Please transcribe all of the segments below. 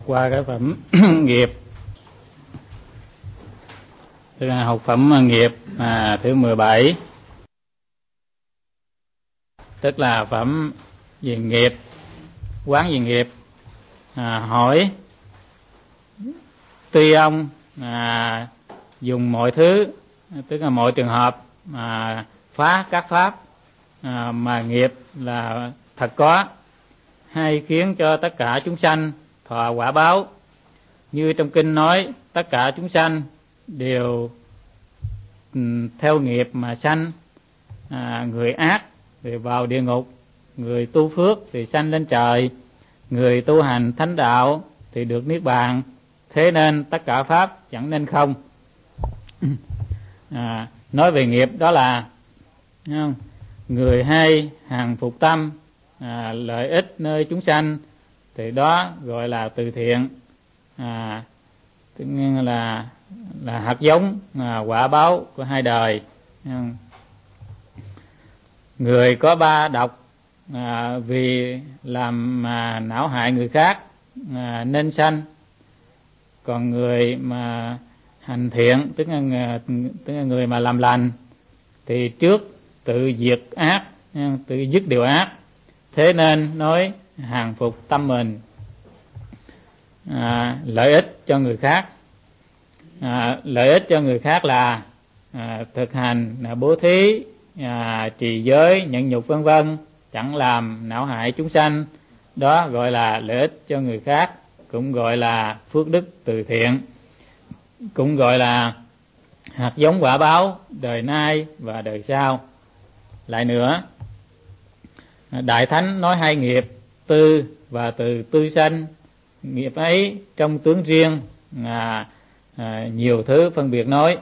qua cái phẩm nghiệp, tức là học phẩm nghiệp thứ 17, tức là phẩm về nghiệp, quán về nghiệp. Hỏi tuy ông dùng mọi thứ, tức là mọi trường hợp phá các pháp mà nghiệp là thật có, hay khiến cho tất cả chúng sanh thọ quả báo. Như trong kinh nói, tất cả chúng sanh đều theo nghiệp mà sanh, người ác thì vào địa ngục, người tu phước thì sanh lên trời, người tu hành thánh đạo thì được niết bàn. Thế nên tất cả pháp chẳng nên không. Nói về nghiệp đó là người hay hàng phục tâm, lợi ích nơi chúng sanh, thì đó gọi là từ thiện. Tự nhiên là hạt giống quả báo của hai đời. Người có ba độc vì làm não hại người khác nên sanh. Còn người mà hành thiện, tức là người mà làm lành, thì trước tự diệt ác, tự dứt điều ác. Thế nên nói hàng phục tâm mình. Lợi ích cho người khác, lợi ích cho người khác là thực hành bố thí, trì giới, nhẫn nhục vân vân, chẳng làm não hại chúng sanh. Đó gọi là lợi ích cho người khác, cũng gọi là phước đức từ thiện, cũng gọi là hạt giống quả báo đời nay và đời sau. Lại nữa, Đại Thánh nói hai nghiệp, tư và từ tư sanh. Nghiệp ấy trong tướng riêng nhiều thứ phân biệt nói.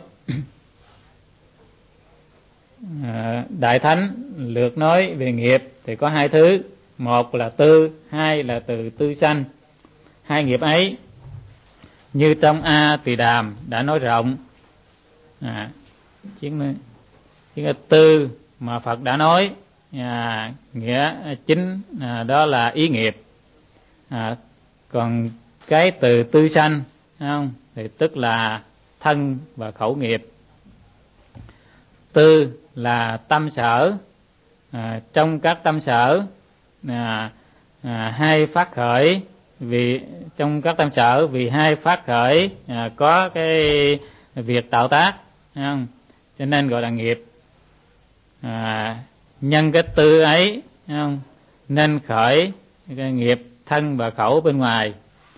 Đại Thánh lược nói về nghiệp thì có hai thứ, một là tư, hai là từ tư sanh. Hai nghiệp ấy như trong A Tỳ Đàm đã nói rộng. Chính là tư mà Phật đã nói, nghĩa chính đó là ý nghiệp. Còn cái từ tư sanh không, thì tức là thân và khẩu nghiệp. Tư là tâm sở, trong các tâm sở hai phát khởi, vì trong các tâm sở vì hai phát khởi có cái việc tạo tác, không? Cho nên gọi là nghiệp. Nhân cái tư ấy, không? Nên khởi cái nghiệp thân và khẩu bên ngoài.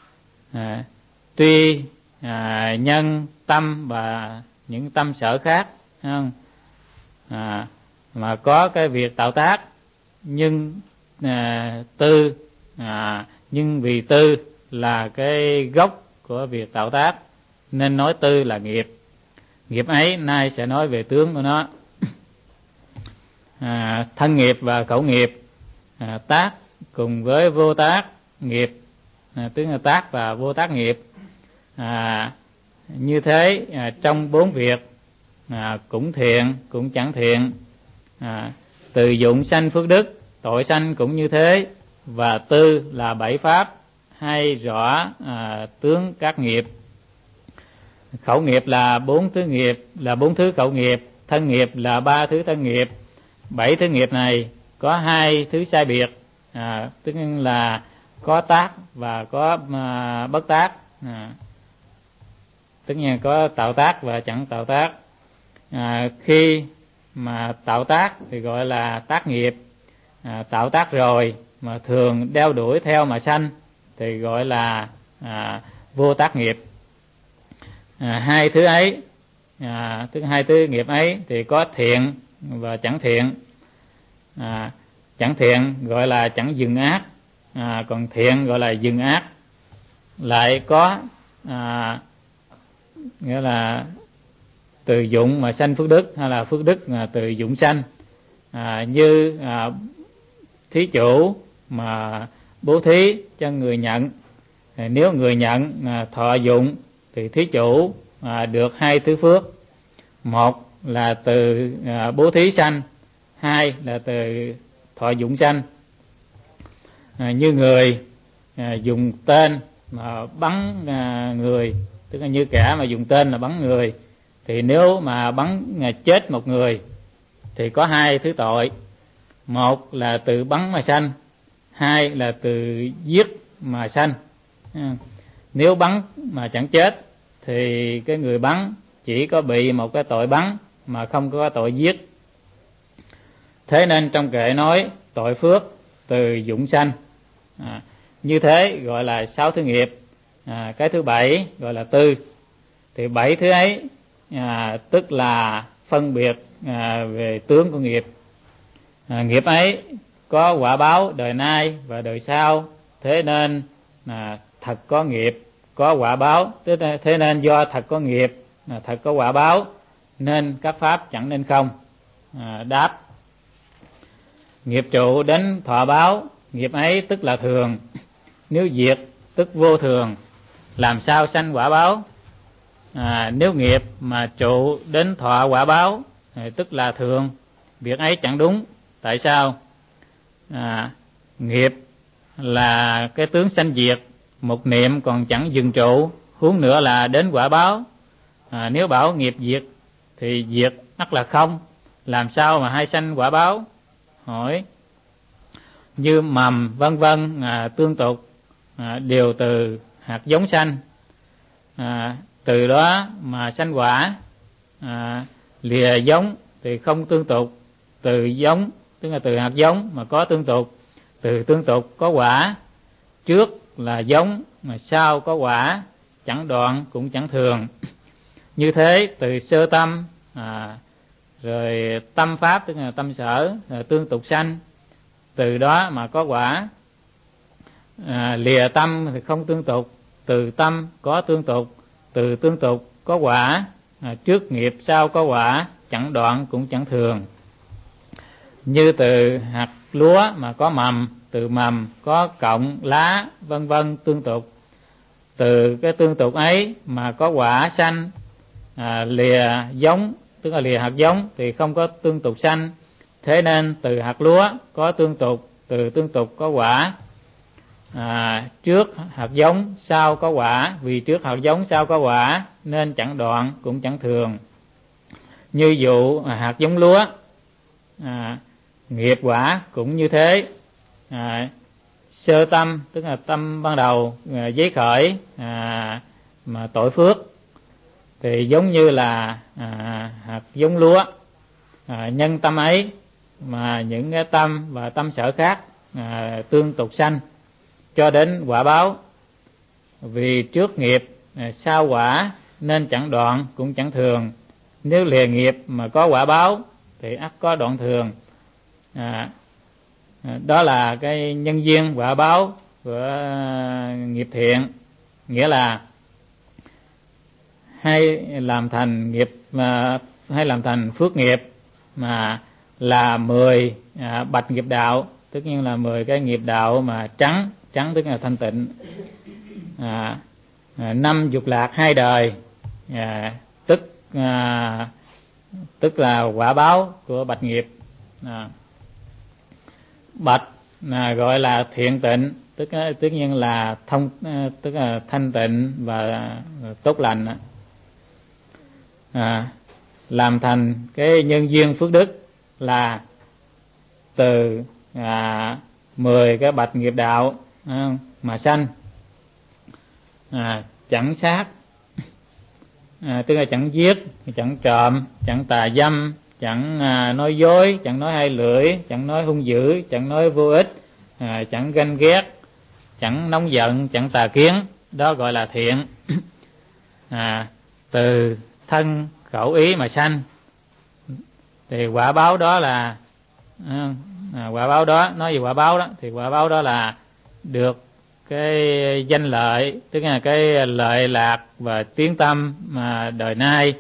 Tuy nhân tâm và những tâm sở khác, không? Mà có cái việc tạo tác, nhưng tư nhưng vì tư là cái gốc của việc tạo tác nên nói tư là nghiệp. Nghiệp ấy nay sẽ nói về tướng của nó. Thân nghiệp và khẩu nghiệp tác cùng với vô tác nghiệp, tức là tác và vô tác nghiệp. Như thế trong bốn việc cũng thiện cũng chẳng thiện, từ dụng sanh phước đức, tội sanh cũng như thế. Và tư là bảy pháp hay rõ tướng các nghiệp. Khẩu nghiệp là bốn thứ nghiệp, là bốn thứ khẩu nghiệp. Thân nghiệp là ba thứ thân nghiệp. Bảy thứ nghiệp này có hai thứ sai biệt, tức là có tác và có bất tác, tức là có tạo tác và chẳng tạo tác. Khi mà tạo tác thì gọi là tác nghiệp, tạo tác rồi mà thường đeo đuổi theo mà sanh thì gọi là vô tác nghiệp. Hai thứ ấy, tức hai thứ nghiệp ấy thì có thiện và chẳng thiện. Chẳng thiện gọi là chẳng dừng ác, còn thiện gọi là dừng ác. Lại có nghĩa là từ dụng mà sanh phước đức, hay là phước đức mà từ dụng sanh. Như thí chủ mà bố thí cho người nhận, nếu người nhận thọ dụng thì thí chủ được hai thứ phước. Một là từ bố thí sanh, hai là từ thọ dụng sanh. Như người dùng tên mà bắn người, tức là như kẻ mà dùng tên là bắn người, thì nếu mà bắn chết một người thì có hai thứ tội. Một là từ bắn mà sanh, hai là từ giết mà sanh. Nếu bắn mà chẳng chết thì cái người bắn chỉ có bị một cái tội bắn mà không có tội giết. Thế nên trong kệ nói tội phước từ dụng sanh, như thế gọi là 6 thứ nghiệp. Cái thứ 7 gọi là tư. Thì 7 thứ ấy tức là phân biệt về tướng của nghiệp. Nghiệp ấy có quả báo đời nay và đời sau, thế nên thật có nghiệp có quả báo. Thế nên do thật có nghiệp, thật có quả báo, nên các pháp chẳng nên không. Đáp: nghiệp trụ đến thọ báo, nghiệp ấy tức là thường. Nếu diệt tức vô thường, làm sao sanh quả báo? Nếu nghiệp mà trụ đến thọ quả báo tức là thường, việc ấy chẳng đúng. Tại sao? Nghiệp là cái tướng sanh diệt, một niệm còn chẳng dừng trụ, huống nữa là đến quả báo. Nếu bảo nghiệp diệt thì diệt ắt là không, làm sao mà hay sanh quả báo? Hỏi: như mầm vân vân tương tục, đều từ hạt giống sanh, từ đó mà sanh quả. Lìa giống thì không tương tục, từ giống tức là từ hạt giống mà có tương tục, từ tương tục có quả. Trước là giống mà sau có quả, chẳng đoạn cũng chẳng thường. Như thế từ sơ tâm rồi tâm pháp tức là tâm sở tương tục sanh, từ đó mà có quả. Lìa tâm thì không tương tục, từ tâm có tương tục, từ tương tục có quả. Trước nghiệp sau có quả, chẳng đoạn cũng chẳng thường. Như từ hạt lúa mà có mầm, từ mầm có cọng lá vân vân tương tục, từ cái tương tục ấy mà có quả sanh. Lìa giống tức là lìa hạt giống thì không có tương tục sanh, thế nên từ hạt lúa có tương tục, từ tương tục có quả. Trước hạt giống sau có quả, vì trước hạt giống sau có quả nên chẳng đoạn cũng chẳng thường. Như vụ hạt giống lúa, nghiệp quả cũng như thế. Sơ tâm tức là tâm ban đầu giấy khởi mà tội phước thì giống như là hạt giống lúa. Nhân tâm ấy mà những cái tâm và tâm sở khác tương tục sanh cho đến quả báo. Vì trước nghiệp sau quả nên chẳng đoạn cũng chẳng thường. Nếu lìa nghiệp mà có quả báo thì ắt có đoạn thường. Đó là cái nhân duyên quả báo của nghiệp thiện, nghĩa là hay làm thành nghiệp hay làm thành phước nghiệp mà là 10 bạch nghiệp đạo, tất nhiên là 10 cái nghiệp đạo mà trắng tức là thanh tịnh. 5 dục lạc 2 đời, tức là quả báo của bạch nghiệp. Bạch gọi là thiện tịnh, tất nhiên là tức là thanh tịnh và tốt lành. Làm thành cái nhân duyên phước đức là từ 10 cái bạch nghiệp đạo mà sanh. Chẳng sát, tức là chẳng giết, chẳng trộm, chẳng tà dâm, chẳng nói dối, chẳng nói hai lưỡi, chẳng nói hung dữ, chẳng nói vô ích, chẳng ganh ghét, chẳng nóng giận, chẳng tà kiến, đó gọi là thiện. Từ thân khẩu ý mà sanh thì quả báo đó là quả báo đó, nói về quả báo đó thì quả báo đó là được cái danh lợi, tức là cái lợi lạc và tiếng tâm mà đời nay.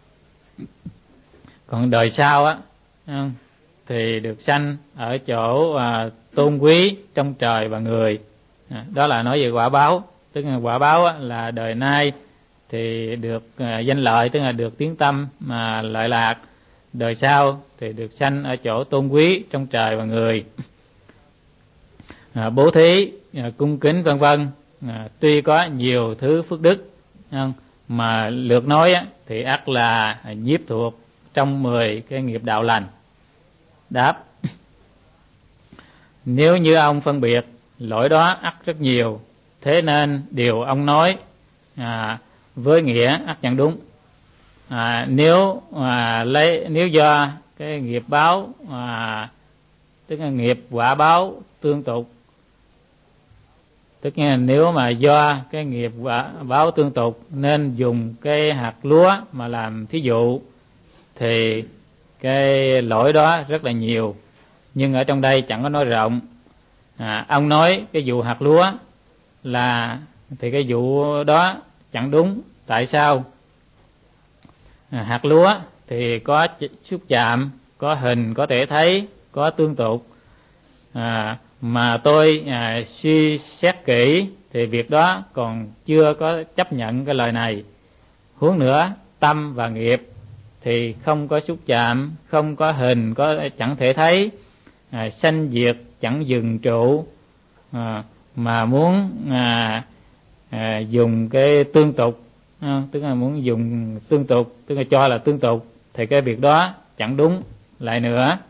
Còn đời sau á thì được sanh ở chỗ tôn quý trong trời và người. Đó là nói về quả báo, tức là quả báo á, là đời nay thì được danh lợi, tức là được tiếng tâm mà lợi lạc. Đời sau thì được sanh ở chỗ tôn quý trong trời và người. Bố thí, cung kính vân vân tuy có nhiều thứ phước đức, mà lược nói thì ắt là nhiếp thuộc trong 10 cái nghiệp đạo lành. Đáp: nếu như ông phân biệt lỗi đó ắt rất nhiều, thế nên điều ông nói với nghĩa ắt chẳng đúng. Nếu do cái nghiệp báo, tức là nghiệp quả báo tương tục, tức là nếu mà do cái nghiệp quả báo tương tục nên dùng cái hạt lúa mà làm thí dụ, thì cái lỗi đó rất là nhiều. Nhưng ở trong đây chẳng có nói rộng. Ông nói cái vụ hạt lúa là thì cái vụ đó chẳng đúng. Tại sao? Hạt lúa thì có xúc chạm, có hình, có thể thấy, có tương tục. Mà tôi suy xét kỹ thì việc đó còn chưa có chấp nhận cái lời này. Huống nữa, tâm và nghiệp thì không có xúc chạm, không có hình, chẳng thể thấy, sanh diệt chẳng dừng trụ, mà muốn dùng cái tương tục, tức là muốn dùng tương tục, tức là cho là tương tục, thì cái việc đó chẳng đúng. Lại nữa,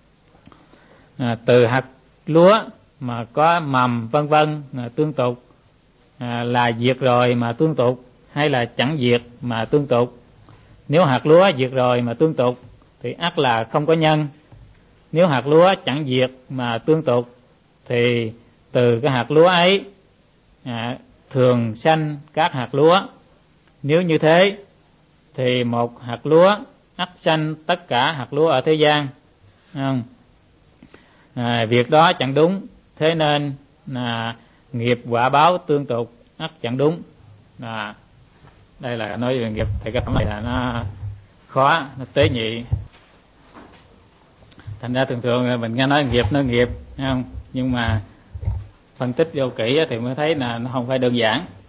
từ hạt lúa mà có mầm vân vân tương tục, là diệt rồi mà tương tục hay là chẳng diệt mà tương tục? Nếu hạt lúa diệt rồi mà tương tục thì ắt là không có nhân. Nếu hạt lúa chẳng diệt mà tương tục thì từ cái hạt lúa ấy thường sanh các hạt lúa. Nếu như thế thì một hạt lúa ắt sanh tất cả hạt lúa ở thế gian. Việc đó chẳng đúng, thế nên nghiệp quả báo tương tục ắt chẳng đúng. Đây là nói về nghiệp, thì cái phẩm này là nó khó, nó tế nhị. Thành ra thường thường mình nghe nói nghiệp, nói nghiệp, thấy không? Nhưng mà phân tích vô kỹ thì mới thấy là nó không phải đơn giản.